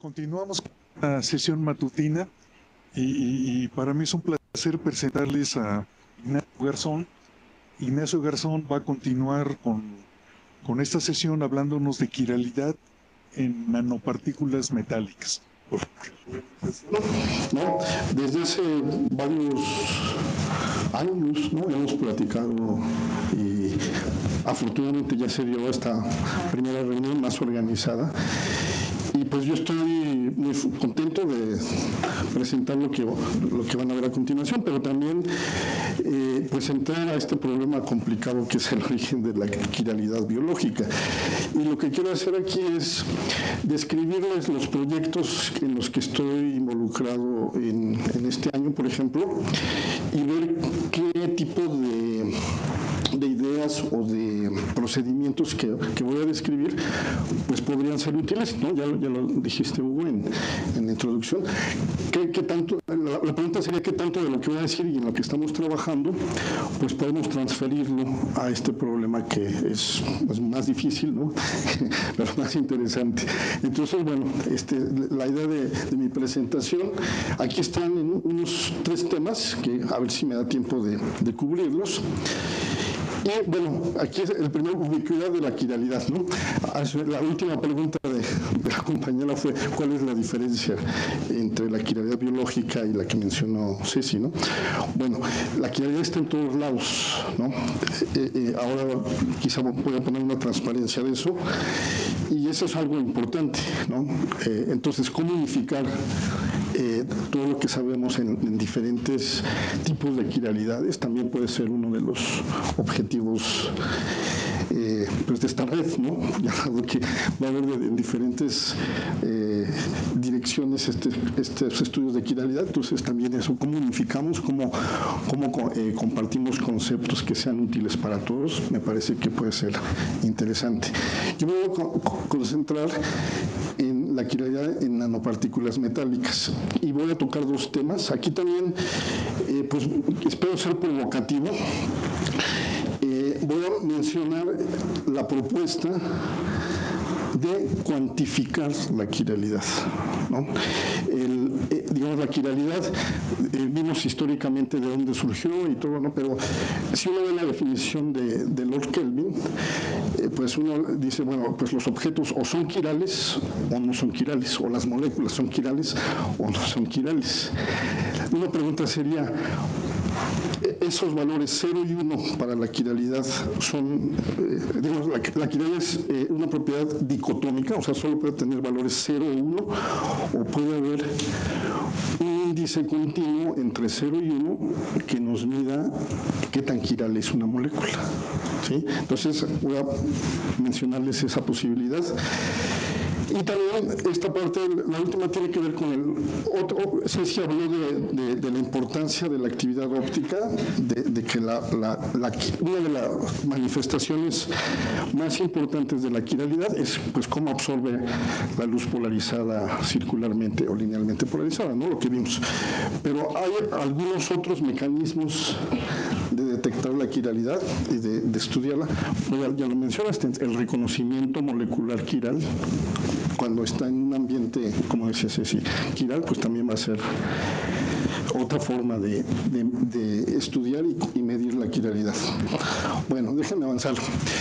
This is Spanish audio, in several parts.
Continuamos con la sesión matutina y para mí es un placer presentarles a Ignacio Garzón. Ignacio Garzón va a continuar con esta sesión hablándonos de quiralidad en nanopartículas metálicas. ¿No? Desde hace varios años, ¿no?, hemos platicado y afortunadamente ya se dio esta primera reunión más organizada. Y pues yo estoy muy contento de presentar lo que van a ver a continuación, pero también pues entrar a este problema complicado que es el origen de la quiralidad biológica. Y lo que quiero hacer aquí es describirles los proyectos en los que estoy involucrado en este año, por ejemplo, y ver qué tipo de ideas o de procedimientos que voy a describir pues podrían ser útiles, ¿no? Ya lo dijiste, Hugo, en la introducción. ¿Qué tanto? La pregunta sería qué tanto de lo que voy a decir y en lo que estamos trabajando pues podemos transferirlo a este problema que es pues, más difícil, ¿no? Pero más interesante. Entonces, bueno, la idea de mi presentación, aquí están en unos 3 temas que a ver si me da tiempo de cubrirlos. Y bueno, aquí es el primer, ubicuidad de la quiralidad, ¿no? La última pregunta de la compañera fue ¿cuál es la diferencia entre la quiralidad biológica y la que mencionó Ceci, ¿no? Bueno, la quiralidad está en todos lados, ¿no? Ahora quizá voy a poner una transparencia de eso, y eso es algo importante, ¿no? Entonces, ¿cómo unificar todo lo que sabemos en diferentes tipos de quiralidades? También puede ser uno de los objetivos pues de esta red, ¿no? Ya dado que va a haber en diferentes direcciones estos estudios de quiralidad, entonces también eso, cómo unificamos, cómo compartimos conceptos que sean útiles para todos, me parece que puede ser interesante. Yo me voy a concentrar en la quiralidad en nanopartículas metálicas y voy a tocar 2 temas. Aquí también, pues espero ser provocativo. Voy a mencionar la propuesta de cuantificar la quiralidad, ¿no? Digamos, la quiralidad, vimos históricamente de dónde surgió y todo, ¿no? Pero si uno ve la definición de Lord Kelvin, pues uno dice, bueno, pues los objetos o son quirales o no son quirales, o las moléculas son quirales o no son quirales. Una pregunta sería, esos valores 0 y 1 para la quiralidad son, digamos, la quiralidad es una propiedad dicotómica, o sea, solo puede tener valores 0 o 1, o puede haber un índice continuo entre 0 y 1 que nos mida qué tan quiral es una molécula, ¿sí? Entonces, voy a mencionarles esa posibilidad. Y también esta parte, la última, tiene que ver con el otro. Ceci habló de la importancia de la actividad óptica, de que una de las manifestaciones más importantes de la quiralidad es pues cómo absorbe la luz polarizada circularmente o linealmente polarizada, ¿no? Lo que vimos. Pero hay algunos otros mecanismos de detectar la quiralidad y de estudiarla. Ya lo mencionaste, el reconocimiento molecular quiral. Cuando está en un ambiente, como decía Ceci, quiral, pues también va a ser otra forma de estudiar y medir la quiralidad. Bueno, déjenme avanzar.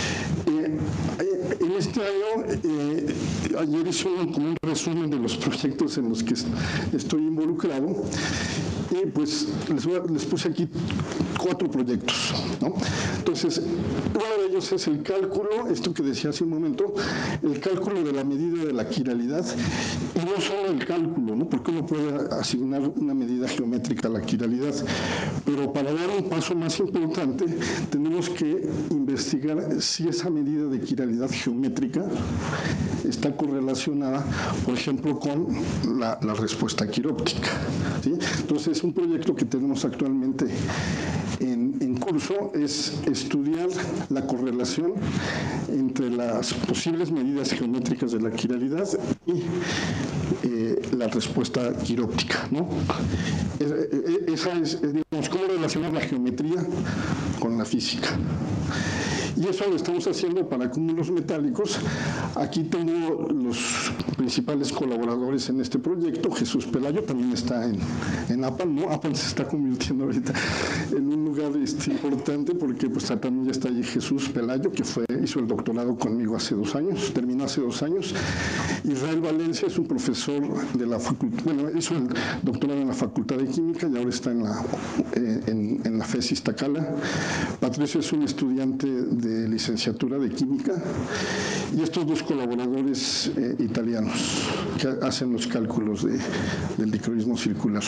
En este año, ayer hice como un resumen de los proyectos en los que estoy involucrado, y pues les puse aquí 4 proyectos, ¿no? Entonces, uno de ellos es el cálculo, esto que decía hace un momento, el cálculo de la medida de la quiralidad, y no solo el cálculo, ¿no? Porque uno puede asignar una medida geométrica a la quiralidad, pero para dar un paso más importante, tenemos que investigar si esa medida de quiralidad geométrica está correlacionada, por ejemplo, con la respuesta quiróptica, ¿sí? Entonces, es un proyecto que tenemos actualmente en curso es estudiar la correlación entre las posibles medidas geométricas de la quiralidad y la respuesta quiróptica, ¿no? Esa es, digamos, cómo relacionar la geometría con la física. Y eso lo estamos haciendo para cúmulos metálicos. Aquí tengo los principales colaboradores en este proyecto. Jesús Pelayo también está en APAN, ¿no? APAN se está convirtiendo ahorita en un lugar importante porque pues también ya está allí Jesús Pelayo, que hizo el doctorado conmigo hace 2 años, terminó hace 2 años. Israel Valencia es un profesor de la facultad, bueno, hizo el doctorado en la Facultad de Química y ahora está en la FES Iztacala. Patricio es un estudiante de licenciatura de Química, y estos 2 colaboradores italianos que hacen los cálculos del dicroísmo circular.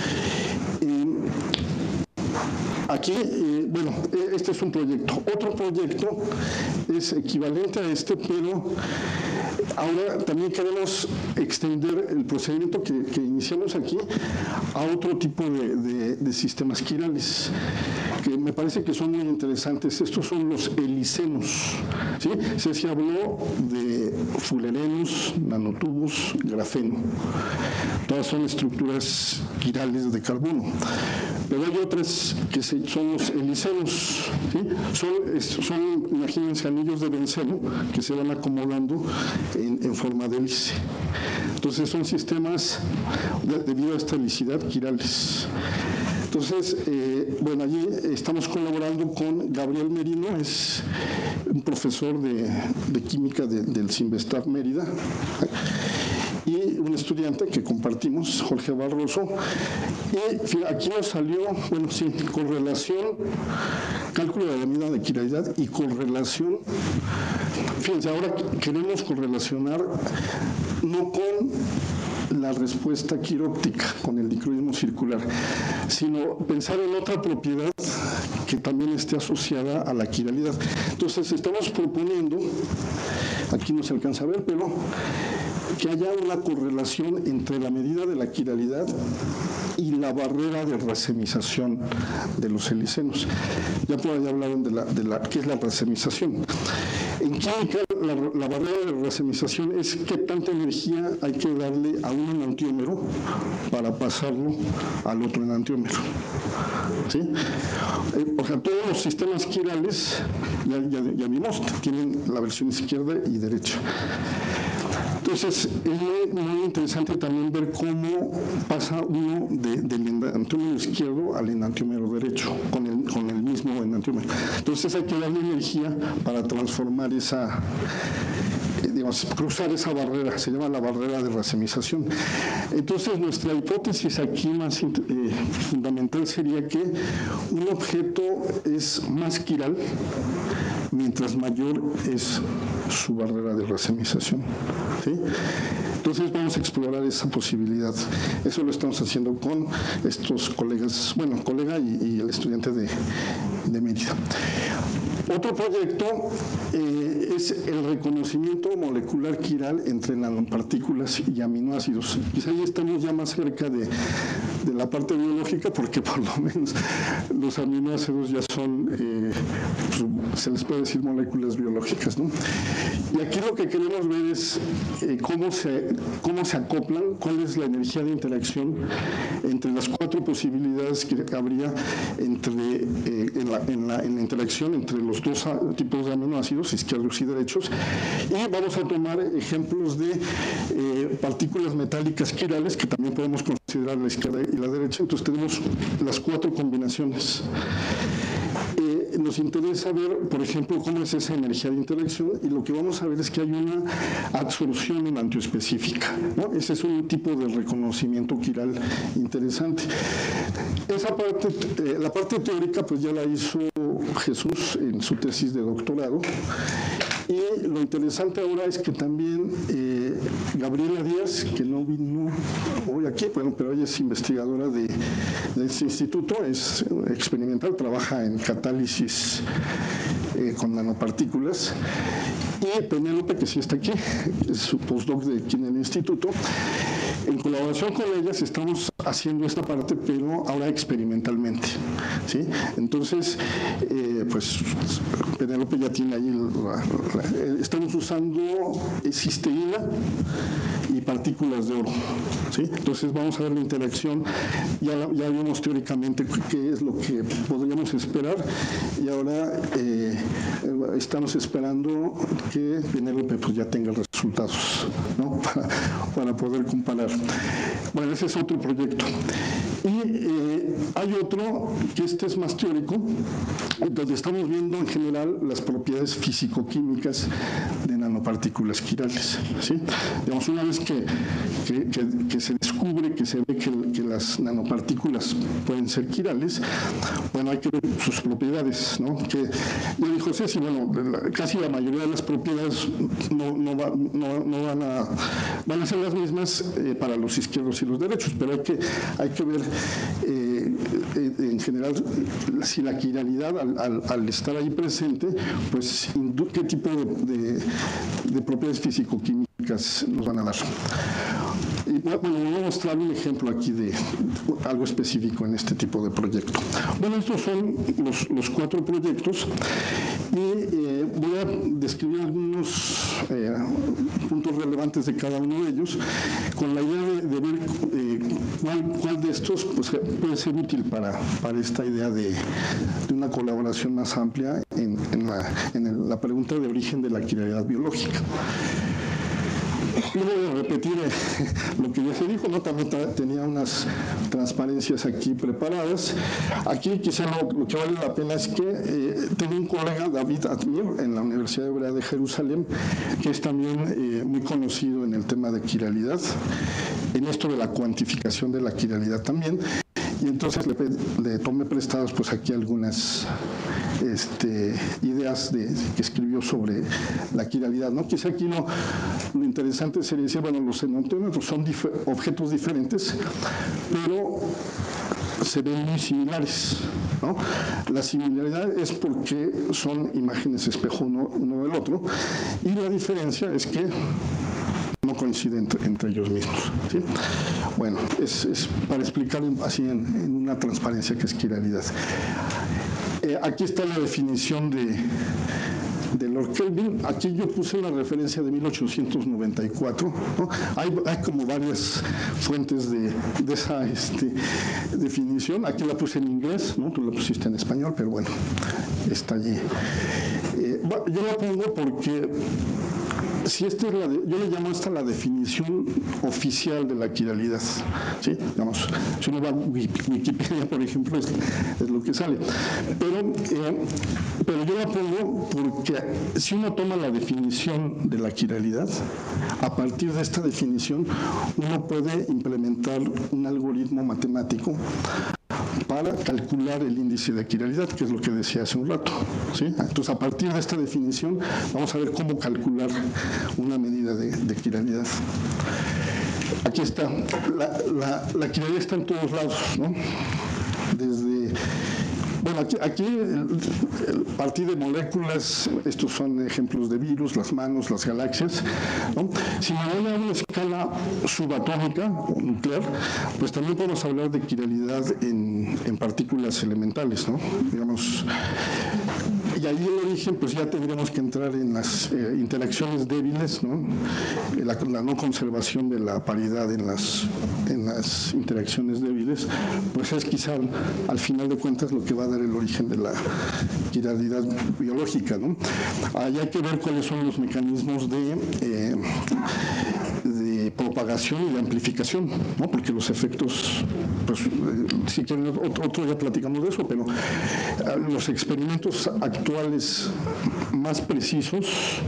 Aquí, bueno, este es un proyecto. Otro proyecto es equivalente a este, pero ahora también queremos extender el procedimiento que iniciamos aquí a otro tipo de sistemas quirales, que me parece que son muy interesantes. Estos son los helicenos, ¿sí? Se habló de fullerenos, nanotubos, grafeno. Todas son estructuras quirales de carbono. Pero hay otras que son los helicenos, ¿sí? Son, imagínense, anillos de benceno que se van acomodando en forma de hélice. Entonces son sistemas, debido a esta helicidad, quirales. Entonces, bueno, allí estamos colaborando con Gabriel Merino, es un profesor de química del CIMBESTAB Mérida, y un estudiante que compartimos, Jorge Barroso. Y aquí nos salió, bueno, sí, correlación, cálculo de la medida de quiralidad y correlación. Fíjense, ahora queremos correlacionar no con la respuesta quiróptica, con el dicroísmo circular, sino pensar en otra propiedad que también esté asociada a la quiralidad. Entonces estamos proponiendo, aquí no se alcanza a ver, pero que haya una correlación entre la medida de la quiralidad y la barrera de racemización de los helicenos. Ya por ahí hablaron de qué es la racemización. En química, la barrera de racemización es qué tanta energía hay que darle a un enantiómero para pasarlo al otro enantiómero. ¿Sí? O sea, todos los sistemas quirales, ya vimos, tienen la versión izquierda y derecha. Entonces, es muy interesante también ver cómo pasa uno del enantiómero izquierdo al enantiómero derecho, con el mismo enantiómero. Entonces, hay que darle energía para transformar digamos, cruzar esa barrera, se llama la barrera de racemización. Entonces, nuestra hipótesis aquí más fundamental sería que un objeto es más quiral mientras mayor es su barrera de racemización, ¿sí? Entonces vamos a explorar esa posibilidad. Eso lo estamos haciendo con estos colegas, bueno, colega y el estudiante de Mérida. Otro proyecto es el reconocimiento molecular quiral entre nanopartículas y aminoácidos. Quizá ahí estamos ya más cerca de la parte biológica, porque por lo menos los aminoácidos ya son, se les puede decir moléculas biológicas, ¿no? Y aquí lo que queremos ver es cómo se acoplan, cuál es la energía de interacción entre las 4 posibilidades que habría en la interacción entre los 2 tipos de aminoácidos, izquierdos y derechos, y vamos a tomar ejemplos de partículas metálicas quirales, que también podemos considerar la izquierda y la derecha. Entonces tenemos las 4 combinaciones. Nos interesa ver, por ejemplo, cómo es esa energía de interacción, y lo que vamos a ver es que hay una absorción enantioespecífica, ¿no? Ese es un tipo de reconocimiento quiral interesante. Esa parte, la parte teórica, pues ya la hizo Jesús en su tesis de doctorado, y lo interesante ahora es que también Gabriela Díaz, que no vino hoy aquí, bueno, pero ella es investigadora de este instituto, es experimental, trabaja en catálisis con nanopartículas, y Penélope, que sí está aquí, es su postdoc aquí en el instituto. En colaboración con ellas estamos haciendo esta parte, pero ahora experimentalmente, ¿sí? Entonces, pues Penélope ya tiene ahí, estamos usando cisteína y partículas de oro, ¿sí? Entonces vamos a ver la interacción, ya vimos teóricamente qué es lo que podríamos esperar, y ahora estamos esperando que Penélope pues ya tenga resultados, ¿no? para poder comparar. Bueno, ese es otro proyecto. Y hay otro, que este es más teórico, donde estamos viendo en general las propiedades físico-químicas de nanopartículas quirales, ¿sí? Digamos, una vez que se descubre, que se ve que las nanopartículas pueden ser quirales, bueno, hay que ver sus propiedades, ¿no? Que yo dijo Ceci, bueno, casi la mayoría de las propiedades van a ser las mismas para los izquierdos y los derechos, pero hay que ver en general si la quiralidad al estar ahí presente, pues qué tipo de propiedades físico-químicas nos van a dar. Y bueno, voy a mostrar un ejemplo aquí de algo específico en este tipo de proyecto. Bueno, estos son los 4 proyectos y voy a describir algunos puntos relevantes de cada uno de ellos con la idea de ver cuál de estos pues, puede ser útil para esta idea de una colaboración más amplia en la pregunta de origen de la quiralidad biológica. No voy a repetir lo que ya se dijo, ¿no? También tenía unas transparencias aquí preparadas. Aquí quizá lo que vale la pena es que tengo un colega, David Admir, en la Universidad Hebrea de Jerusalén, que es también muy conocido en el tema de quiralidad, en esto de la cuantificación de la quiralidad también. Y entonces le tomé prestadas pues aquí algunas ideas que escribió sobre la quiralidad, ¿no? Quizá aquí lo interesante sería decir, bueno, los enantiómetros son objetos diferentes, pero se ven muy similares, ¿no? La similaridad es porque son imágenes espejo uno del otro, y la diferencia es que no coinciden entre ellos mismos, ¿sí? Bueno, es para explicar así en una transparencia que es quiralidad. Aquí está la definición de Lord Kelvin. Aquí yo puse la referencia de 1894, ¿no? Hay como varias fuentes de esa definición. Aquí la puse en inglés, ¿no? Tú la pusiste en español, pero bueno, está allí. Yo la pongo porque si yo le llamo esta la definición oficial de la quiralidad, ¿sí? Digamos, si uno va a Wikipedia, por ejemplo, es lo que sale. Pero yo la pongo porque si uno toma la definición de la quiralidad, a partir de esta definición uno puede implementar un algoritmo matemático para calcular el índice de quiralidad, que es lo que decía hace un rato, ¿sí? Entonces, a partir de esta definición, vamos a ver cómo calcular una medida de quiralidad. Aquí está. La quiralidad está en todos lados, ¿no? Bueno, aquí a partir de moléculas, estos son ejemplos de virus, las manos, las galaxias, ¿no? Si me voy a una escala subatómica o nuclear, pues también podemos hablar de quiralidad en partículas elementales, ¿no? Digamos, y ahí el origen, pues ya tendríamos que entrar en las interacciones débiles, ¿no? La no conservación de la paridad en las interacciones débiles, pues es quizá al final de cuentas lo que va a dar el origen de la quiralidad biológica, ¿no? Ahí hay que ver cuáles son los mecanismos de propagación y de amplificación, ¿no? Porque los efectos, pues, si quieren otro día platicamos de eso, pero los experimentos actuales más precisos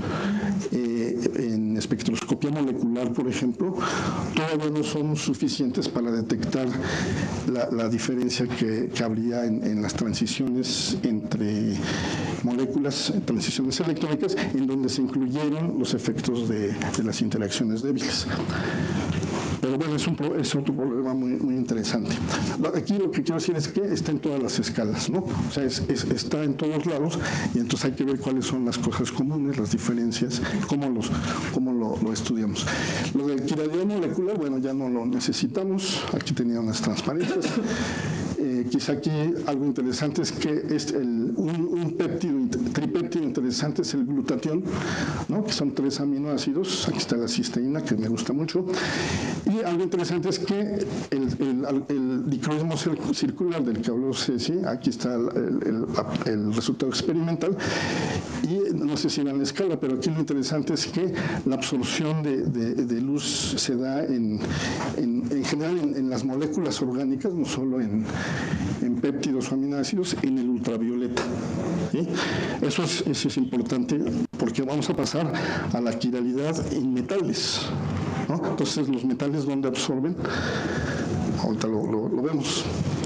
en espectroscopía molecular, por ejemplo, todavía no son suficientes para detectar la diferencia que habría en las transiciones entre moléculas, transiciones electrónicas, en donde se incluyeron los efectos de las interacciones débiles. Pero bueno, es otro problema muy interesante. Aquí lo que quiero decir es que está en todas las escalas, ¿no? O sea, está en todos lados, y entonces hay que ver cuáles son las cosas comunes, las diferencias, cómo lo estudiamos. Lo de quiralidad molecular, bueno, ya no lo necesitamos. Aquí tenía unas transparencias. Quizá aquí algo interesante es que un tripéptido interesante es el glutatión, ¿no? Que son 3 aminoácidos. Aquí está la cisteína, que me gusta mucho. Y algo interesante es que el dicroismo circular del que habló Ceci, aquí está el resultado experimental, y no sé si en la escala, pero aquí lo interesante es que la absorción de luz se da en general en las moléculas orgánicas, no solo en péptidos o aminoácidos, en el ultravioleta. ¿Sí? Eso es importante porque vamos a pasar a la quiralidad en metales, ¿no? Entonces, los metales, ¿dónde absorben? Ahorita lo vemos.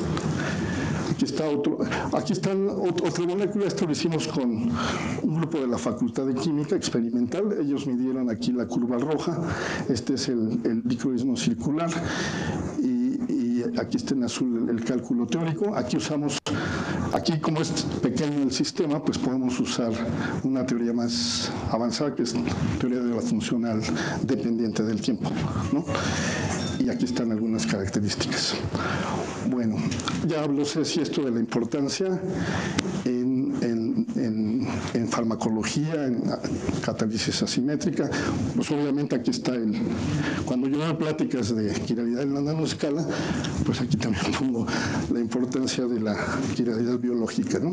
Aquí está otra molécula. Esto lo hicimos con un grupo de la Facultad de Química experimental. Ellos midieron aquí la curva roja. Este es el dicroismo circular. Y aquí está en azul el cálculo teórico. Aquí como es pequeño el sistema, pues podemos usar una teoría más avanzada, que es teoría de la funcional dependiente del tiempo, ¿no? Y aquí están algunas características. Bueno, ya habló Ceci esto de la importancia en farmacología, en catálisis asimétrica. Pues obviamente aquí está cuando yo doy pláticas de quiralidad en la nanoescala, pues aquí también pongo la importancia de la quiralidad biológica, ¿no?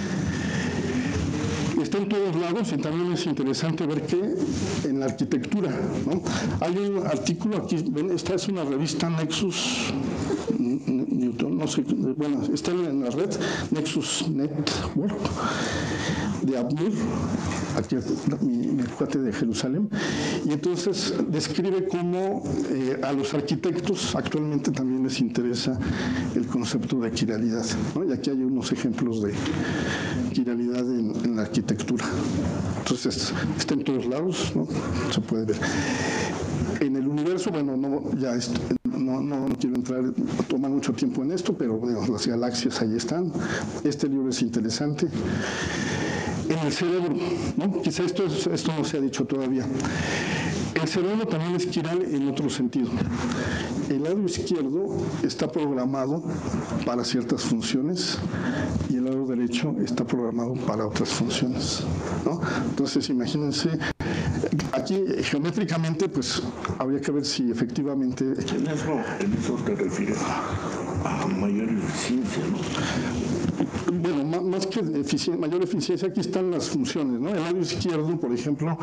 Está en todos lados, y también es interesante ver que en la arquitectura, ¿no? Hay un artículo aquí, ven, esta es una revista Nexus Newton, no sé, bueno, está en la red Nexus Network de Abnur, aquí mi cuate de Jerusalén, y entonces describe cómo a los arquitectos actualmente también les interesa el concepto de quiralidad, ¿no? Y aquí hay unos ejemplos de quiralidad en la arquitectura. Entonces, está en todos lados, ¿no? Se puede ver. En el universo, bueno, no quiero entrar, tomar mucho tiempo en esto, pero bueno, las galaxias ahí están. Este libro es interesante. En el cerebro, ¿no? Quizá esto no se ha dicho todavía. El cerebro también es quiral en otro sentido. El lado izquierdo está programado para ciertas funciones y el lado derecho está programado para otras funciones, ¿no? Entonces, imagínense, aquí geométricamente, pues habría que ver si efectivamente... En eso te refieres a mayor eficiencia, ¿no? Bueno, más que mayor eficiencia, aquí están las funciones, ¿no? El lado izquierdo, por ejemplo,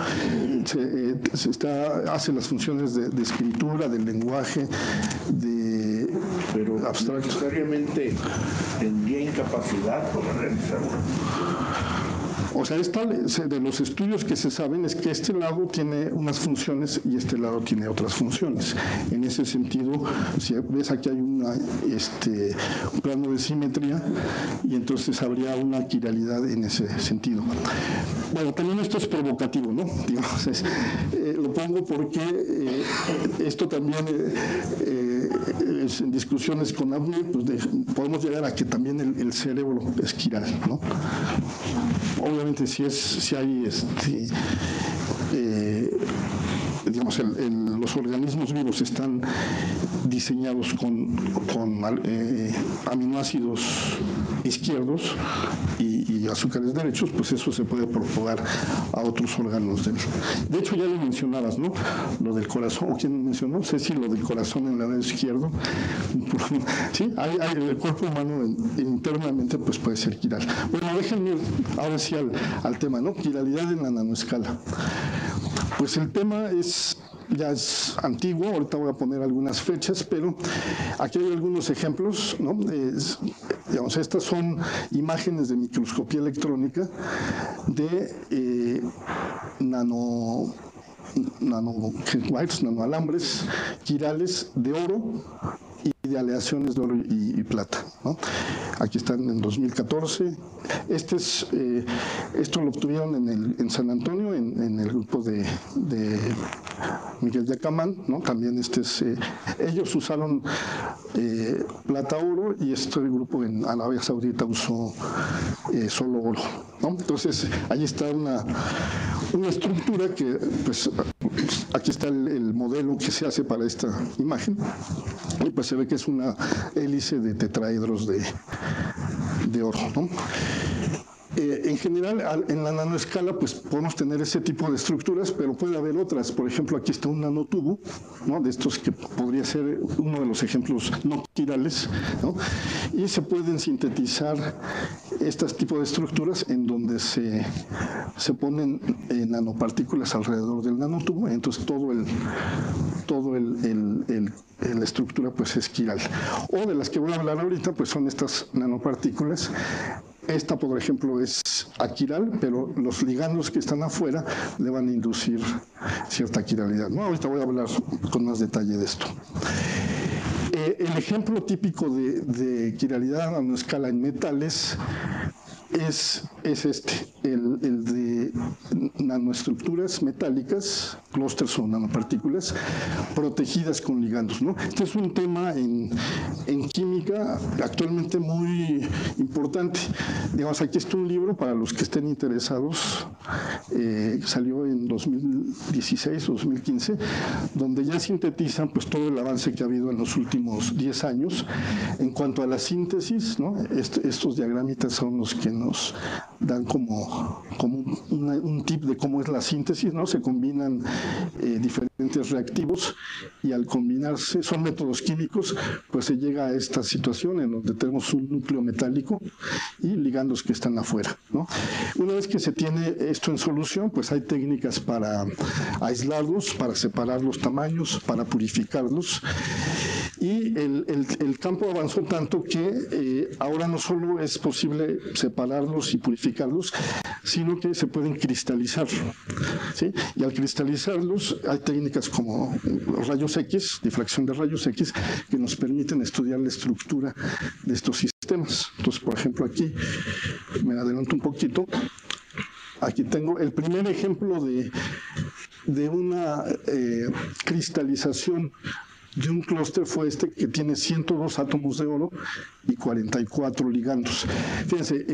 hace las funciones de escritura, del lenguaje, pero abstracto. Necesariamente tendría incapacidad para realizarlo. O sea, de los estudios que se saben es que este lado tiene unas funciones y este lado tiene otras funciones. En ese sentido, si ves aquí hay un plano de simetría, y entonces habría una quiralidad en ese sentido. Bueno, también esto es provocativo, ¿no? Digamos, lo pongo porque esto también en discusiones con Abnur, pues podemos llegar a que también el cerebro es quiral, ¿no? Obviamente si hay digamos, los organismos vivos están diseñados con aminoácidos izquierdos y azúcares derechos, pues eso se puede propagar a otros órganos. De hecho, ya lo mencionabas, ¿no? Lo del corazón, ¿o quién mencionó? Sé si lo del corazón en el lado izquierdo. Sí, el cuerpo humano internamente pues puede ser quiral. Bueno, déjenme ahora sí al tema, ¿no? Quiralidad en la nanoescala. Pues el tema ya es antiguo, ahorita voy a poner algunas fechas, pero aquí hay algunos ejemplos, ¿no? Digamos, estas son imágenes de microscopía electrónica de nanoalambres quirales de oro de aleaciones de oro y plata, ¿no? Aquí están en 2014. Esto lo obtuvieron en San Antonio, en el grupo de Miguel de Acamán, ¿no? También ellos usaron plata, oro, y el grupo en Arabia Saudita usó solo oro, ¿no? Entonces, ahí está una estructura que, pues, aquí está el modelo que se hace para esta imagen, y pues se ve que es una hélice de tetraedros de oro, ¿no? En general, en la nanoescala, pues podemos tener ese tipo de estructuras, pero puede haber otras. Por ejemplo, aquí está un nanotubo, ¿no? De estos que podría ser uno de los ejemplos no quirales, ¿no? Y se pueden sintetizar estos tipos de estructuras en donde se ponen nanopartículas alrededor del nanotubo, entonces la estructura pues es quiral. O de las que voy a hablar ahorita, pues son estas nanopartículas. Esta, por ejemplo, es aquiral, pero los ligandos que están afuera le van a inducir cierta quiralidad, ¿no? Ahorita voy a hablar con más detalle de esto. El ejemplo típico de quiralidad a nanoescala en metales es el de nanoestructuras metálicas, clústeres o nanopartículas, protegidas con ligandos, ¿no? Este es un tema en química actualmente muy importante. Digamos, aquí está un libro para los que estén interesados, salió en 2016 o 2015, donde ya sintetizan pues todo el avance que ha habido en los últimos 10 años en cuanto a la síntesis, ¿no? Estos diagramitas son los que nos dan como un tip de cómo es la síntesis, ¿no? Se combinan diferentes reactivos, y al combinarse, son métodos químicos, pues se llega a esta situación en donde tenemos un núcleo metálico y ligandos que están afuera, ¿no? Una vez que se tiene esto en solución, pues hay técnicas para aislarlos, para separar los tamaños, para purificarlos. Y el campo avanzó tanto que ahora no solo es posible separarlos y purificarlos, sino que se pueden cristalizar, ¿sí? Y al cristalizarlos hay técnicas como rayos X, difracción de rayos X, que nos permiten estudiar la estructura de estos sistemas. Entonces, por ejemplo, aquí me adelanto un poquito. Aquí tengo el primer ejemplo de una cristalización de un clúster, fue este que tiene 102 átomos de oro y 44 ligandos. Fíjense,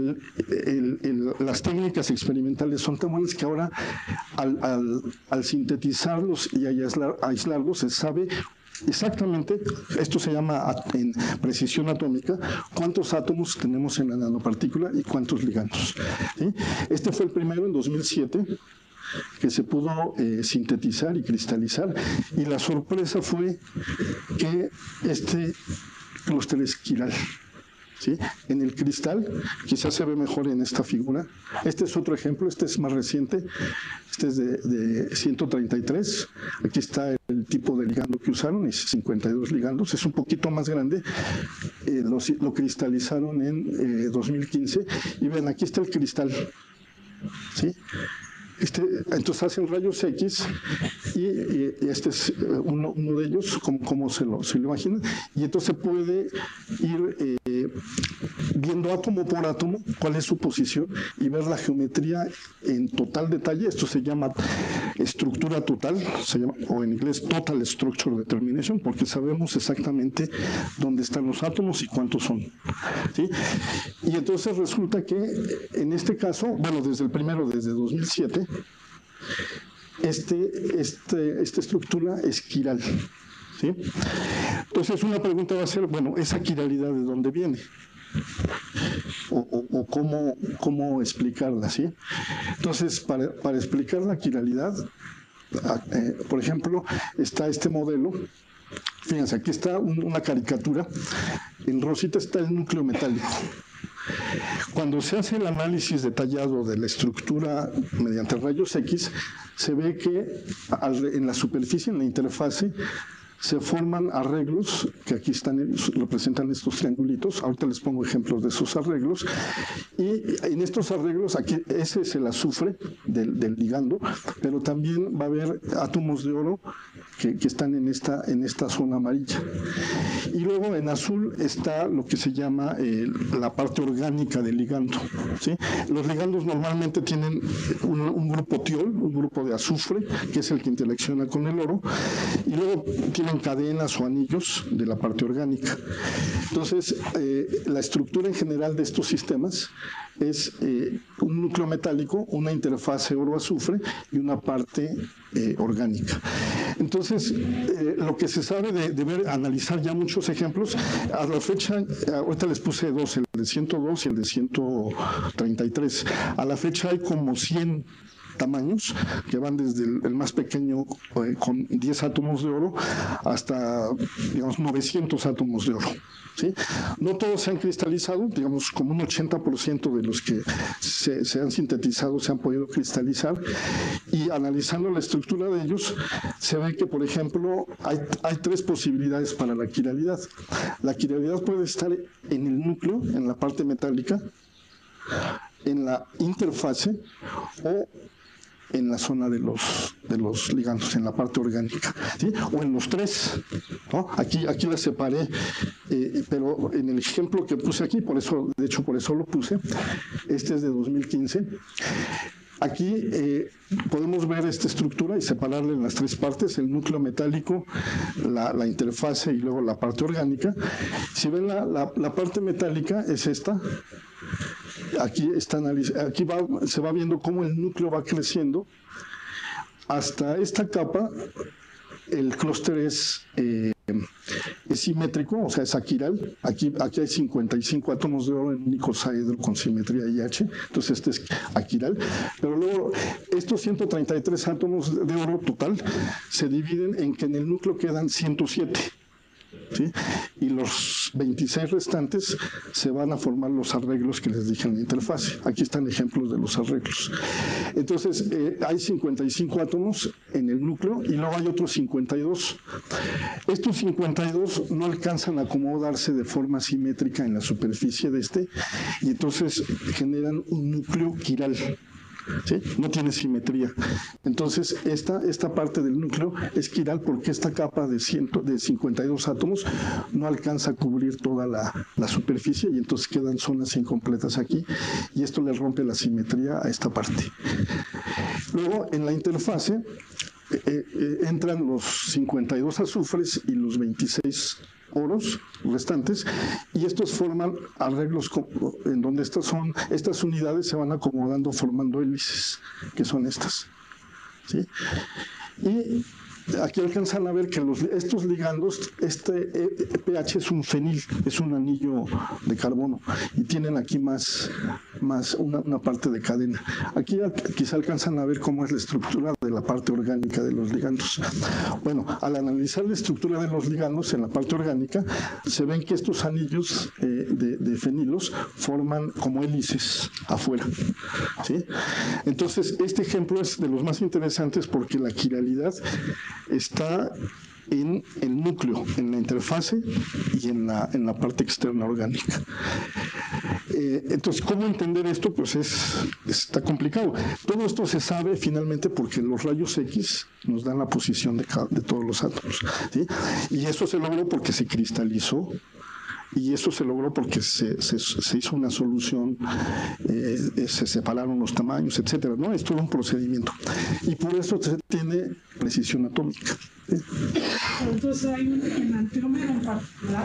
las técnicas experimentales son tan buenas que ahora al sintetizarlos y aislarlos se sabe exactamente, esto se llama en precisión atómica, cuántos átomos tenemos en la nanopartícula y cuántos ligandos, ¿sí? Este fue el primero en 2007 que se pudo sintetizar y cristalizar, y la sorpresa fue que este clúster es quiral, ¿sí? En el cristal, quizás se ve mejor en esta figura. Este es otro ejemplo, este es más reciente, este es de 133, aquí está el tipo de ligando que usaron, es 52 ligandos, es un poquito más grande, lo cristalizaron en 2015, y ven, aquí está el cristal, ¿sí? Entonces hacen rayos X y este es uno de ellos, como se lo imaginan, y entonces se puede ir viendo átomo por átomo cuál es su posición y ver la geometría en total detalle. Esto se llama estructura total, o en inglés Total Structure Determination, porque sabemos exactamente dónde están los átomos y cuántos son, ¿sí? Y entonces resulta que en este caso, bueno, desde 2007, esta estructura es quiral, ¿sí? Entonces una pregunta va a ser, bueno, ¿esa quiralidad de dónde viene? O cómo explicarla, ¿sí? Entonces, para explicar la quiralidad, por ejemplo, está este modelo. Fíjense, aquí está una caricatura. En rosita está el núcleo metálico. Cuando se hace el análisis detallado de la estructura mediante rayos X, se ve que en la superficie, en la interfase, se forman arreglos, que aquí representan estos triangulitos. Ahorita les pongo ejemplos de esos arreglos. Y en estos arreglos, aquí ese es el azufre del ligando, pero también va a haber átomos de oro que están en esta zona amarilla. Y luego en azul está lo que se llama la parte orgánica del ligando, ¿sí? Los ligandos normalmente tienen un grupo tiol, un grupo de azufre, que es el que interacciona con el oro, y luego tienen cadenas o anillos de la parte orgánica. Entonces, la estructura en general de estos sistemas es un núcleo metálico, una interfase oro-azufre y una parte orgánica. Entonces, lo que se sabe de analizar ya muchos ejemplos, a la fecha, ahorita les puse dos, el de 102 y el de 133. A la fecha hay como 100 tamaños que van desde el más pequeño con 10 átomos de oro hasta, digamos, 900 átomos de oro, ¿sí? No todos se han cristalizado, digamos, como un 80% de los que se han sintetizado se han podido cristalizar, y analizando la estructura de ellos se ve que, por ejemplo, hay tres posibilidades para la quiralidad. La quiralidad puede estar en el núcleo, en la parte metálica, en la interfase o en la zona de los ligandos, en la parte orgánica, ¿sí? O en los tres, ¿no? Aquí la separé, pero en el ejemplo que puse aquí, por eso lo puse, este es de 2015. Aquí podemos ver esta estructura y separarla en las tres partes: el núcleo metálico, la interfase y luego la parte orgánica. Si ven la parte metálica es esta. Aquí se va viendo cómo el núcleo va creciendo hasta esta capa. El clúster es simétrico, o sea, es aquiral. Aquí hay 55 átomos de oro en un icosaedro con simetría IH, entonces este es aquiral. Pero luego estos 133 átomos de oro total se dividen en que en el núcleo quedan 107. ¿Sí? Y los 26 restantes se van a formar los arreglos que les dije en la interfase. Aquí están ejemplos de los arreglos. Entonces, hay 55 átomos en el núcleo y luego hay otros 52. Estos 52 no alcanzan a acomodarse de forma simétrica en la superficie de y entonces generan un núcleo quiral. ¿Sí? No tiene simetría. Entonces, esta parte del núcleo es quiral porque esta capa de 52 átomos no alcanza a cubrir toda la superficie y entonces quedan zonas incompletas aquí y esto le rompe la simetría a esta parte. Luego, en la interfase entran los 52 azufres y los 26 oros restantes, y estos forman arreglos en donde estas unidades se van acomodando formando hélices, que son estas, ¿sí? Y aquí alcanzan a ver que estos ligandos, este pH es un fenil, es un anillo de carbono, y tienen aquí más una parte de cadena. Aquí quizá alcanzan a ver cómo es la estructura de la parte orgánica de los ligandos. Bueno, al analizar la estructura de los ligandos en la parte orgánica, se ven que estos anillos de fenilos forman como hélices afuera, ¿sí? Entonces, este ejemplo es de los más interesantes porque la quiralidad está en el núcleo, en la interfase y en la parte externa orgánica. Entonces, ¿cómo entender esto? Pues está complicado. Todo esto se sabe finalmente porque los rayos X nos dan la posición de todos los átomos, ¿sí? Y eso se logró porque se cristalizó. Y eso se logró porque se hizo una solución, se separaron los tamaños, etcétera, ¿no? Es todo un procedimiento. Y por eso se tiene precisión atómica. Entonces hay un enantiómero en particular.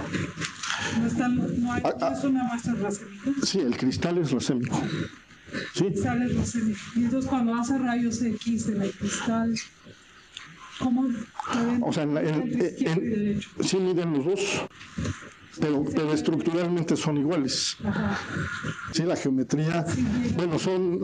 No es una muestra racémica. Sí, el cristal es racémico. Sí. El cristal es racémico. Y entonces cuando hace rayos X en el cristal, ¿cómo? O sea, sí miden los dos. Pero estructuralmente son iguales. Ajá. Sí, la geometría, bueno,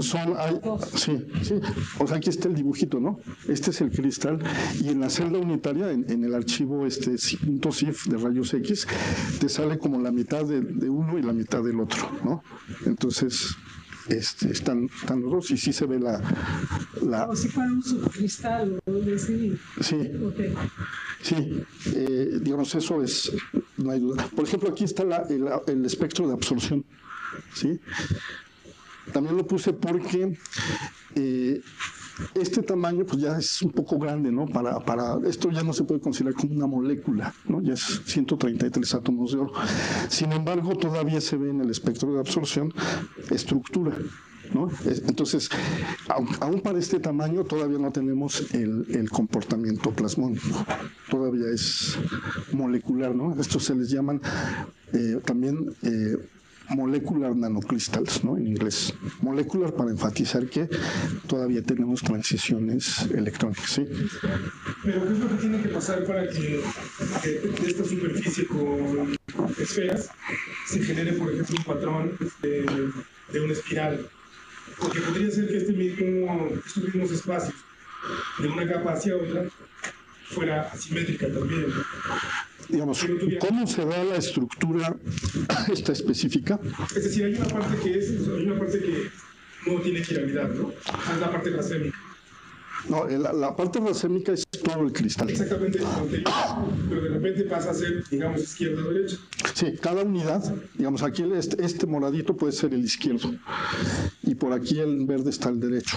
sí. O sea, aquí está el dibujito, ¿no? Este es el cristal y en la celda unitaria, en el archivo .cif de rayos X, te sale como la mitad de uno y la mitad del otro, ¿no? Entonces, están los dos y sí se ve la como si fuera un subcristal, ¿no? Sí. Okay. Sí, digamos, eso no hay duda. Por ejemplo, aquí está el espectro de absorción, ¿sí? También lo puse porque este tamaño pues ya es un poco grande, ¿no? Para esto ya no se puede considerar como una molécula, ¿no? Ya es 133 átomos de oro. Sin embargo, todavía se ve en el espectro de absorción estructura, ¿no? Entonces, aún para este tamaño todavía no tenemos el comportamiento plasmónico, todavía es molecular, ¿no? Estos se les llaman también molecular nanocrystals, ¿no? En inglés. Molecular para enfatizar que todavía tenemos transiciones electrónicas, ¿sí? Pero ¿qué es lo que tiene que pasar para que de esta superficie con esferas se genere, por ejemplo, un patrón de una espiral? Porque podría ser que estos mismos espacios de una capa hacia otra fuera asimétrica también, ¿no? Digamos, ¿cómo se da la estructura esta específica? Es decir, hay una parte que no tiene giralidad, ¿no? Es la parte racémica. No, la parte racémica es todo el cristal. Exactamente, pero de repente pasa a ser, digamos, izquierda o derecha. Sí, cada unidad, digamos, aquí este moradito puede ser el izquierdo y por aquí el verde está el derecho.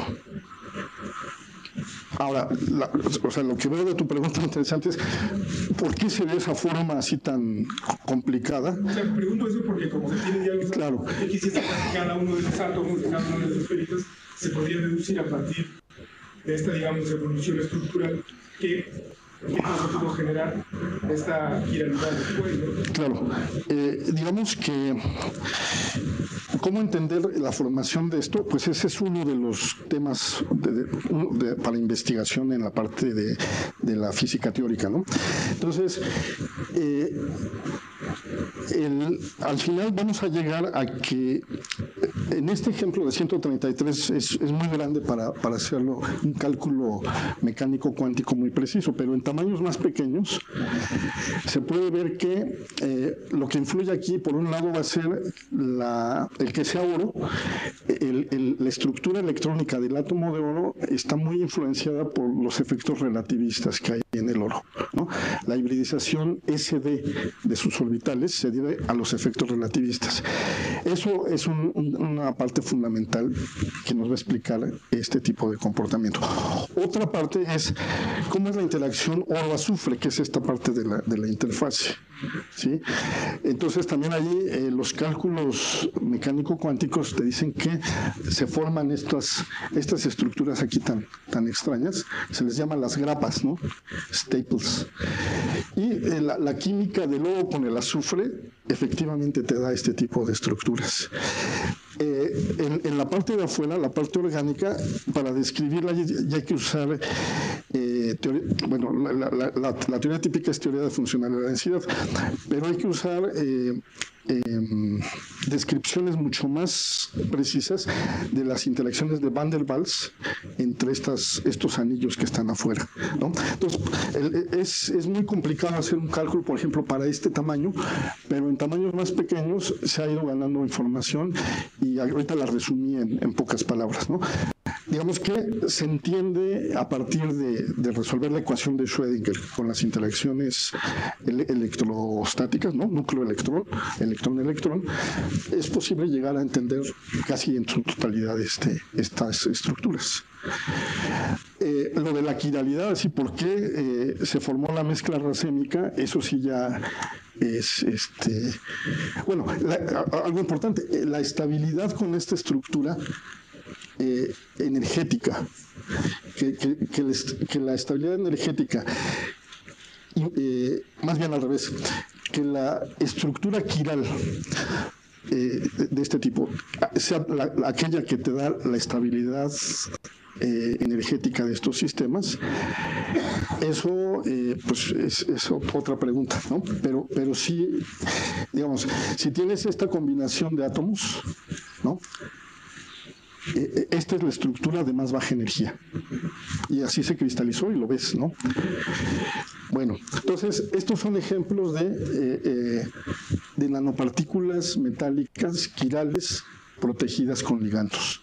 Ahora, o sea, lo que veo de tu pregunta interesante es ¿por qué se ve de esa forma así tan complicada? O sea, pregunto eso porque como se tiene ya los claro. que quisiese cada uno de los átomos, de cada una de las esferitas, se podría deducir a partir de esta, digamos, evolución estructural que cosa pudo generar esta giralidad después, ¿no? Claro. Digamos que ¿cómo entender la formación de esto? Pues ese es uno de los temas para investigación en la parte de la física teórica, ¿no? Entonces, al final vamos a llegar a que en este ejemplo de 133 es muy grande para hacerlo un cálculo mecánico cuántico muy preciso, pero en tamaños más pequeños se puede ver que lo que influye aquí, por un lado, va a ser el que sea oro. La estructura electrónica del átomo de oro está muy influenciada por los efectos relativistas que hay en el oro, ¿no? La hibridización SD de sus orbitales se debe a los efectos relativistas. Eso es una parte fundamental que nos va a explicar este tipo de comportamiento. Otra parte es cómo es la interacción oro-azufre, que es esta parte de la interfase, ¿sí? Entonces también allí los cálculos mecánico-cuánticos te dicen que se forman estas estructuras aquí tan extrañas, se les llaman las grapas, ¿no? Staples. Y la química del oro con el azufre efectivamente te da este tipo de estructuras. En la parte de afuera, la parte orgánica, para describirla ya hay que usar la teoría típica es teoría de funcionalidad de densidad, pero hay que usar descripciones mucho más precisas de las interacciones de Van der Waals entre estos anillos que están afuera, ¿no? Entonces, es muy complicado hacer un cálculo, por ejemplo, para este tamaño, pero en tamaños más pequeños se ha ido ganando información y ahorita la resumí en pocas palabras, ¿no? Digamos que se entiende a partir de resolver la ecuación de Schrödinger con las interacciones electrostáticas, ¿no? Núcleo-electrón, electrón-electrón, es posible llegar a entender casi en su totalidad estas estructuras. Lo de la quiralidad, así por qué se formó la mezcla racémica, eso sí ya es algo importante, la estabilidad con esta estructura energética, que la estabilidad energética, más bien al revés, que la estructura quiral de este tipo sea aquella que te da la estabilidad energética de estos sistemas, eso pues es otra pregunta, ¿no? Pero sí, digamos, si tienes esta combinación de átomos, ¿no? Esta es la estructura de más baja energía y así se cristalizó y lo ves, ¿no? Bueno, entonces estos son ejemplos de nanopartículas metálicas quirales protegidas con ligandos.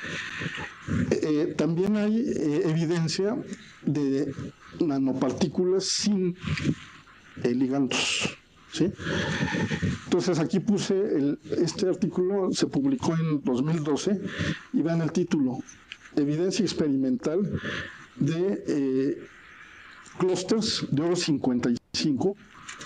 También hay evidencia de nanopartículas sin ligandos, ¿sí? Entonces aquí puse este artículo, se publicó en 2012 y vean el título: evidencia experimental de clústeres de oro 55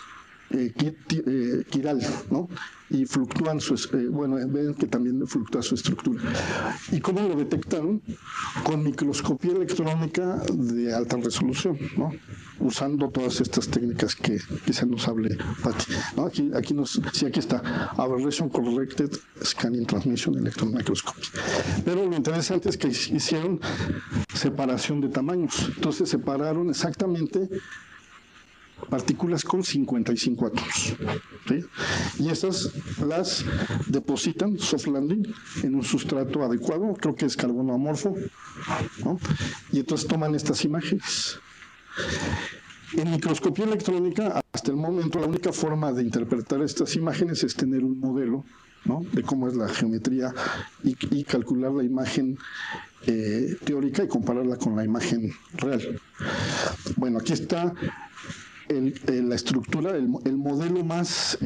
quiral, ¿no? Y fluctúan ven que también fluctúa su estructura. ¿Y cómo lo detectaron? Con microscopía electrónica de alta resolución, ¿no? Usando todas estas técnicas que se nos hable, Pati, ¿no? Aquí está, Aberration Corrected Scanning Transmission Electron Microscopy. Pero lo interesante es que hicieron separación de tamaños. Entonces separaron exactamente partículas con 55 átomos, ¿sí? Y estas las depositan, soft landing, en un sustrato adecuado, creo que es carbono amorfo, ¿no? Y entonces toman estas imágenes. En microscopía electrónica, hasta el momento, la única forma de interpretar estas imágenes es tener un modelo, ¿no? De cómo es la geometría y calcular la imagen teórica y compararla con la imagen real. Bueno, aquí está la estructura, el modelo más,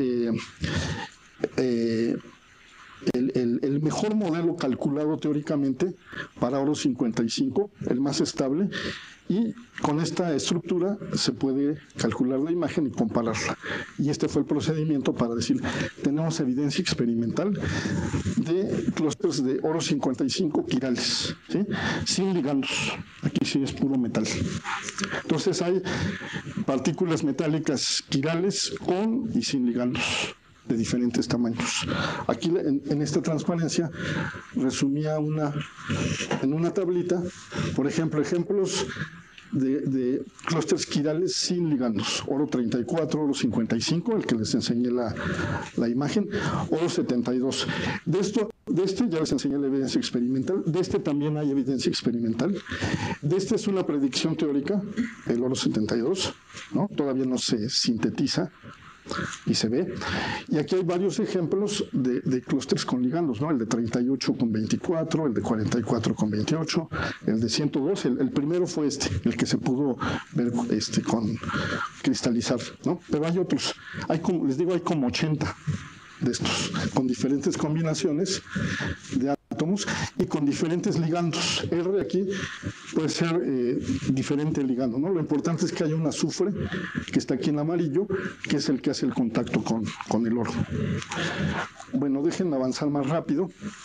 el mejor modelo calculado teóricamente para oro 55, el más estable, y con esta estructura se puede calcular la imagen y compararla. Y este fue el procedimiento para decir, tenemos evidencia experimental de clústeres de oro 55 quirales, ¿sí? Sin ligandos. Aquí sí es puro metal. Entonces hay partículas metálicas quirales con y sin ligandos de diferentes tamaños. Aquí en esta transparencia resumía en una tablita, por ejemplo, ejemplos de clústeres quirales sin ligandos: oro 34, oro 55, el que les enseñé la imagen, oro 72. De este ya les enseñé la evidencia experimental, de este también hay evidencia experimental, de este es una predicción teórica, el oro 72, ¿no? Todavía no se sintetiza y se ve. Y aquí hay varios ejemplos de clústeres con ligandos, ¿no? El de 38 con 24, el de 44 con 28, el de 102, el primero fue el que se pudo ver con cristalizar, ¿no? Pero hay otros, les digo, hay como 80 de estos, con diferentes combinaciones de átomos y con diferentes ligandos. R aquí puede ser diferente ligando, ¿no? Lo importante es que haya un azufre, que está aquí en amarillo, que es el que hace el contacto con el oro. Bueno, déjenme avanzar más rápido.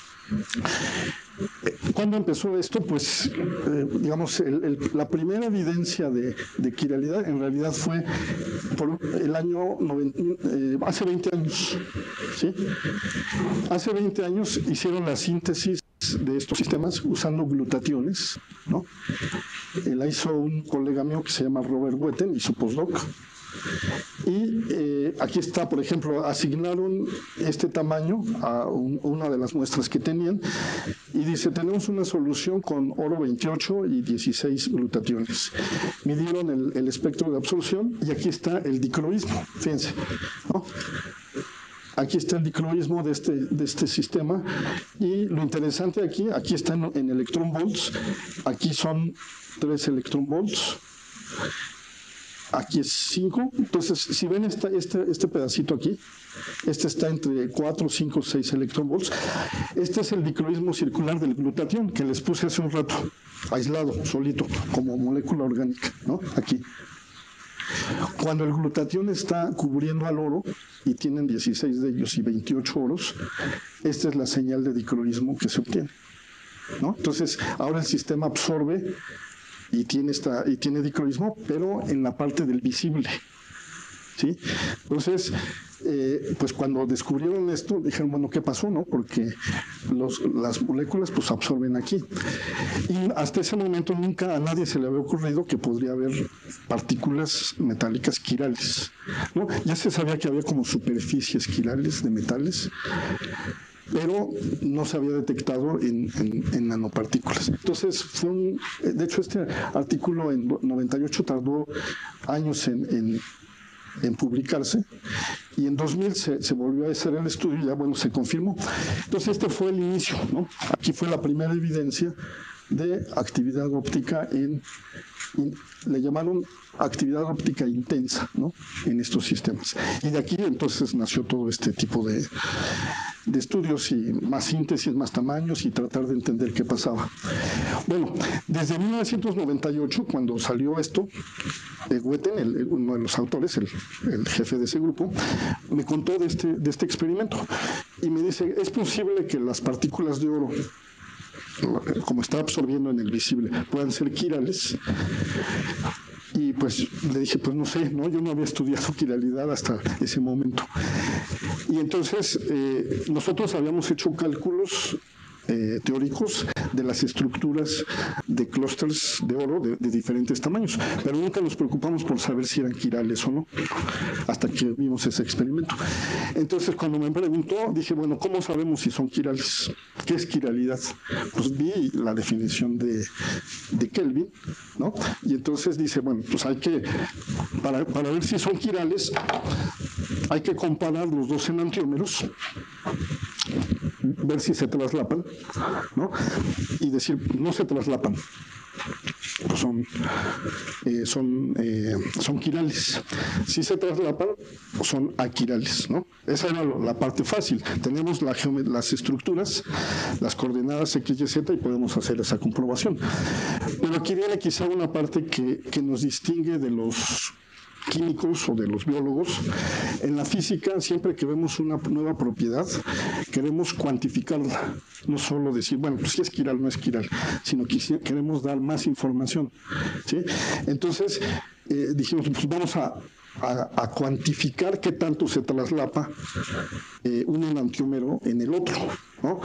¿Cuándo empezó esto? Pues, digamos, la primera evidencia de quiralidad en realidad fue por el año hace 20 años, ¿sí? Hace 20 años hicieron la síntesis de estos sistemas usando glutationes, ¿no? La hizo un colega mío que se llama Robert Wetten y su postdoc. Y aquí está, por ejemplo, asignaron este tamaño a una de las muestras que tenían y dice, tenemos una solución con oro 28 y 16 glutationes. Midieron el espectro de absorción y aquí está el dicroísmo, fíjense, ¿no? Aquí está el dicroísmo de este sistema y lo interesante aquí está en electron volts, aquí son 3 electron volts, aquí es 5, entonces si ven este pedacito aquí, este está entre 4, 5, 6 electronvolts. Este es el dicroísmo circular del glutatión que les puse hace un rato, aislado, solito, como molécula orgánica, ¿no? Aquí. Cuando el glutatión está cubriendo al oro, y tienen 16 de ellos y 28 oros, esta es la señal de dicroísmo que se obtiene, ¿no? Entonces, ahora el sistema absorbe y tiene dicroísmo, pero en la parte del visible, ¿sí? Entonces, pues cuando descubrieron esto, dijeron, bueno, ¿qué pasó, no? Porque las moléculas pues absorben aquí. Y hasta ese momento nunca a nadie se le había ocurrido que podría haber partículas metálicas quirales, ¿no? Ya se sabía que había como superficies quirales de metales, pero no se había detectado en nanopartículas. Entonces, de hecho, este artículo en 98 tardó años en publicarse, y en 2000 se volvió a hacer el estudio y ya, bueno, se confirmó. Entonces, este fue el inicio, ¿no? Aquí fue la primera evidencia de actividad óptica le llamaron actividad óptica intensa, ¿no?, en estos sistemas. Y de aquí entonces nació todo este tipo de estudios, y más síntesis, más tamaños, y tratar de entender qué pasaba. Bueno, desde 1998, cuando salió esto, Witten, uno de los autores, el jefe de ese grupo, me contó de este experimento y me dice, es posible que las partículas de oro, como está absorbiendo en el visible, puedan ser quirales. Y pues le dije, pues no sé, ¿no? Yo no había estudiado quiralidad hasta ese momento. Y entonces nosotros habíamos hecho cálculos teóricos de las estructuras de clústeres de oro de diferentes tamaños, pero nunca nos preocupamos por saber si eran quirales o no, hasta que vimos ese experimento. Entonces, cuando me preguntó, dije, bueno, ¿cómo sabemos si son quirales? ¿Qué es quiralidad? Pues vi la definición de Kelvin, ¿no? Y entonces dice, bueno, pues hay que, para ver si son quirales, hay que comparar los dos enantiómeros, ver si se traslapan, ¿no? Y decir, no se traslapan, pues son quirales. Si se traslapan, son aquirales, ¿no? Esa era la parte fácil. Tenemos las estructuras, las coordenadas X, Y, Z, y podemos hacer esa comprobación. Pero aquí viene quizá una parte que nos distingue de los químicos o de los biólogos. En la física, siempre que vemos una nueva propiedad, queremos cuantificarla, no solo decir, bueno, pues si es quiral o no es quiral, sino que queremos dar más información, ¿sí? Entonces dijimos, pues vamos a cuantificar qué tanto se traslapa un enantiómero en el otro, ¿no?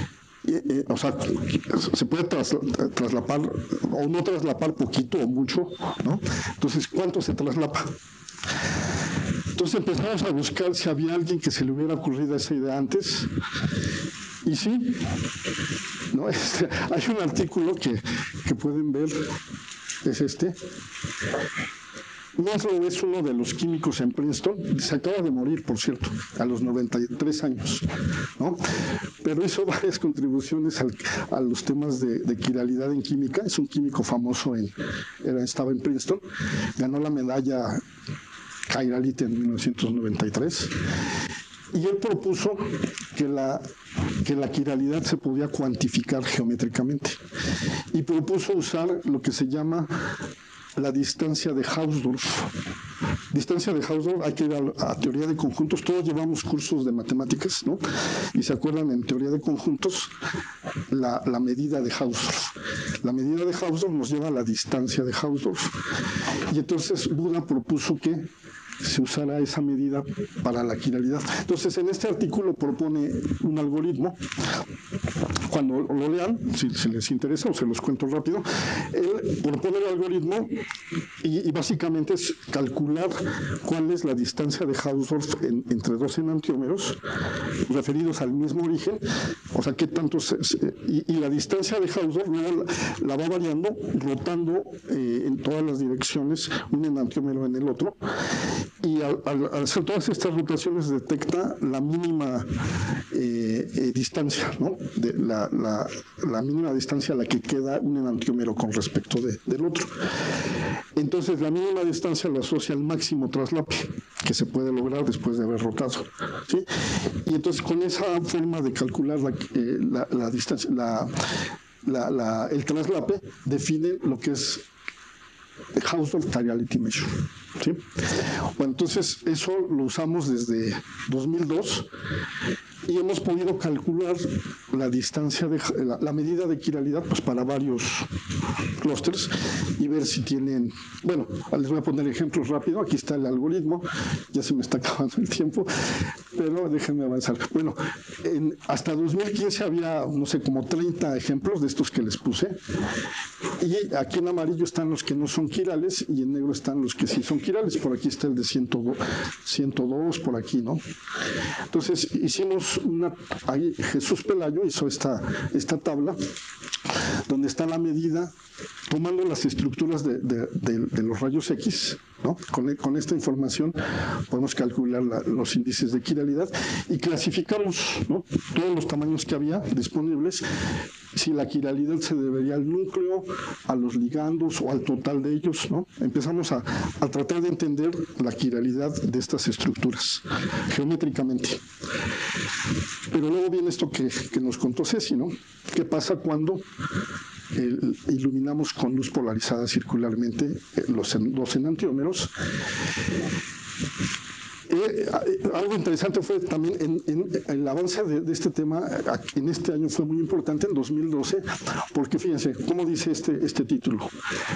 O sea, se puede traslapar o no traslapar poquito o mucho, ¿no? Entonces, ¿cuánto se traslapa? Entonces empezamos a buscar si había alguien que se le hubiera ocurrido esa idea antes. Y sí, ¿no? Hay un artículo que pueden ver, es este. Winslow es uno de los químicos en Princeton, se acaba de morir, por cierto, a los 93 años, ¿no? Pero hizo varias contribuciones a los temas de quiralidad en química. Es un químico famoso, estaba en Princeton, ganó la medalla Cairalite en 1993, y él propuso que la quiralidad se podía cuantificar geométricamente, y propuso usar lo que se llama la distancia de Hausdorff. Distancia de Hausdorff, hay que ir a teoría de conjuntos. Todos llevamos cursos de matemáticas, ¿no? Y se acuerdan, en teoría de conjuntos, la medida de Hausdorff. La medida de Hausdorff nos lleva a la distancia de Hausdorff. Y entonces Buda propuso que se usara esa medida para la quiralidad. Entonces, en este artículo propone un algoritmo. Cuando lo lean, si les interesa, o se los cuento rápido, él propone el algoritmo y básicamente es calcular cuál es la distancia de Hausdorff entre dos enantiómeros referidos al mismo origen, o sea, qué tanto y la distancia de Hausdorff luego la va variando, rotando en todas las direcciones un enantiómero en el otro, y al hacer todas estas rotaciones detecta la mínima distancia, ¿no? La mínima distancia a la que queda un enantiómero con respecto del otro. Entonces, la mínima distancia la asocia al máximo traslape que se puede lograr después de haber rotado, ¿sí? Y entonces, con esa forma de calcular la distancia, el traslape define lo que es Hausdorff Chirality Measure, ¿sí? Bueno, entonces eso lo usamos desde 2002 y hemos podido calcular la distancia la medida de quiralidad, pues, para varios clústeres, y ver si tienen, bueno, les voy a poner ejemplos rápido. Aquí está el algoritmo, ya se me está acabando el tiempo, pero déjenme avanzar. Bueno, hasta 2015 había, no sé, como 30 ejemplos de estos que les puse, y aquí en amarillo están los que no son quirales y en negro están los que sí son quirales. Por aquí está el de 102, por aquí, ¿no? Entonces hicimos ahí Jesús Pelayo hizo esta tabla donde está la medida tomando las estructuras de los rayos X, ¿no? Con esta información podemos calcular los índices de quiralidad y clasificamos, ¿no?, todos los tamaños que había disponibles, si la quiralidad se debería al núcleo, a los ligandos o al total de ellos, ¿no? Empezamos a tratar de entender la quiralidad de estas estructuras geométricamente. Pero luego viene esto que nos contó Ceci, ¿no? ¿Qué pasa cuando iluminamos con luz polarizada circularmente los enantiómeros? Algo interesante fue también en el avance de este tema en este año fue muy importante, en 2012, porque fíjense cómo dice este título.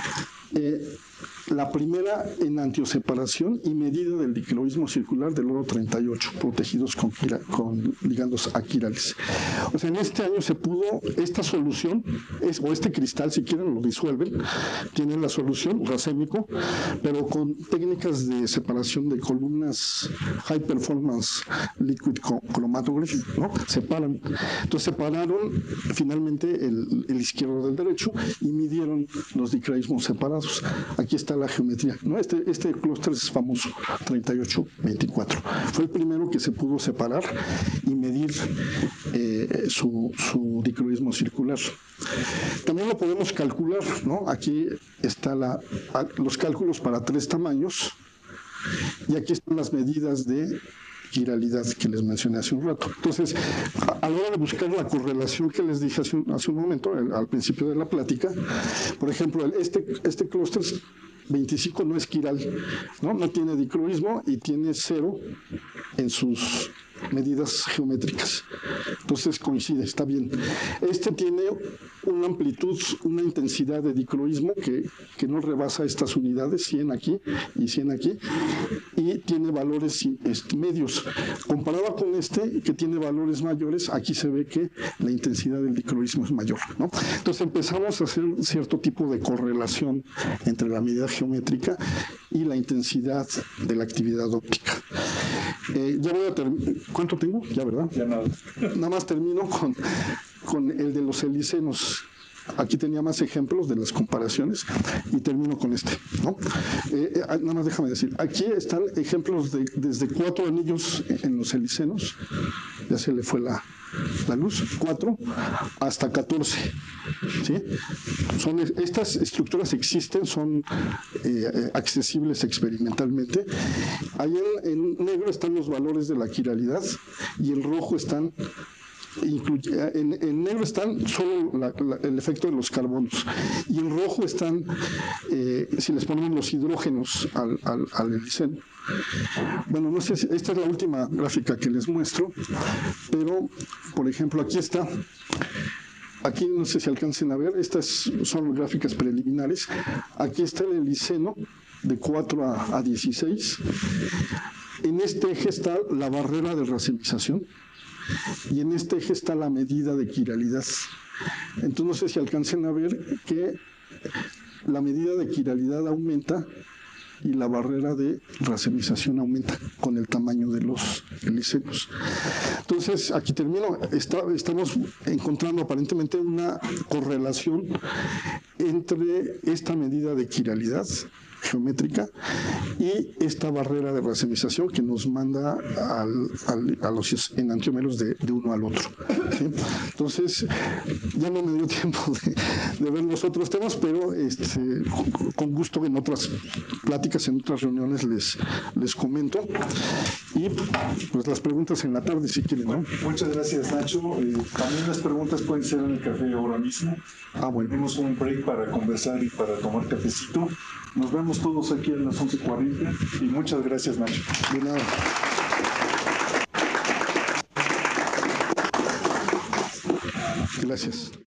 La primera enantioseparación y medida del dicroísmo circular del oro 38, protegidos con ligandos aquirales. O sea, en este año se pudo, esta solución, o este cristal, si quieren, lo disuelven, tienen la solución, racémico, pero con técnicas de separación de columnas High Performance Liquid Chromatography, ¿no? Separan. Entonces separaron finalmente el izquierdo del derecho y midieron los dicroísmos separados. Aquí está la geometría, ¿no? Este clúster es famoso, 38-24. Fue el primero que se pudo separar y medir su dicroísmo circular. También lo podemos calcular, ¿no? Aquí están los cálculos para 3 tamaños y aquí están las medidas de quiralidad que les mencioné hace un rato. Entonces, a la hora de buscar la correlación que les dije hace un momento, al principio de la plática, por ejemplo, este clúster 25 no es quiral, no tiene dicroísmo y tiene 0 en sus medidas geométricas. Entonces coincide, está bien. Este tiene una amplitud, una intensidad de dicroísmo que no rebasa estas unidades, 100 aquí y 100 aquí, y tiene valores medios. Comparado con este, que tiene valores mayores, aquí se ve que la intensidad del dicroísmo es mayor, ¿no? Entonces empezamos a hacer cierto tipo de correlación entre la medida geométrica y la intensidad de la actividad óptica. Ya voy a terminar. ¿Cuánto tengo? Ya, ¿verdad? Ya nada. Nada más termino con el de los helicenos. Aquí tenía más ejemplos de las comparaciones y termino con este, ¿no? Nada más déjame decir, aquí están ejemplos desde 4 anillos en los helicenos, ya se le fue la luz, 4 hasta 14, ¿sí? Estas estructuras existen, son accesibles experimentalmente. Ahí en negro están los valores de la quiralidad y en rojo están en negro están solo el efecto de los carbonos y en rojo están, si les ponemos los hidrógenos al heliceno. Bueno, no sé si esta es la última gráfica que les muestro, pero por ejemplo aquí está. Aquí no sé si alcancen a ver, estas son gráficas preliminares. Aquí está el heliceno de 4 a 16. En este eje está la barrera de racemización y en este eje está la medida de quiralidad. Entonces no sé si alcancen a ver que la medida de quiralidad aumenta y la barrera de racemización aumenta con el tamaño de los helicenos. Entonces, aquí termino. Estamos encontrando aparentemente una correlación entre esta medida de quiralidad geométrica y esta barrera de racemización que nos manda a los enantiómeros de uno al otro, ¿sí? Entonces, ya no me dio tiempo de ver los otros temas, pero con gusto en otras pláticas, en otras reuniones les comento. Y pues las preguntas en la tarde, si quieren, ¿no? Muchas gracias, Nacho. También las preguntas pueden ser en el café ahora mismo. Bueno. Tenemos un break para conversar y para tomar cafecito. Nos vemos todos aquí a las 11:40 y muchas gracias, Nacho. De nada. Gracias.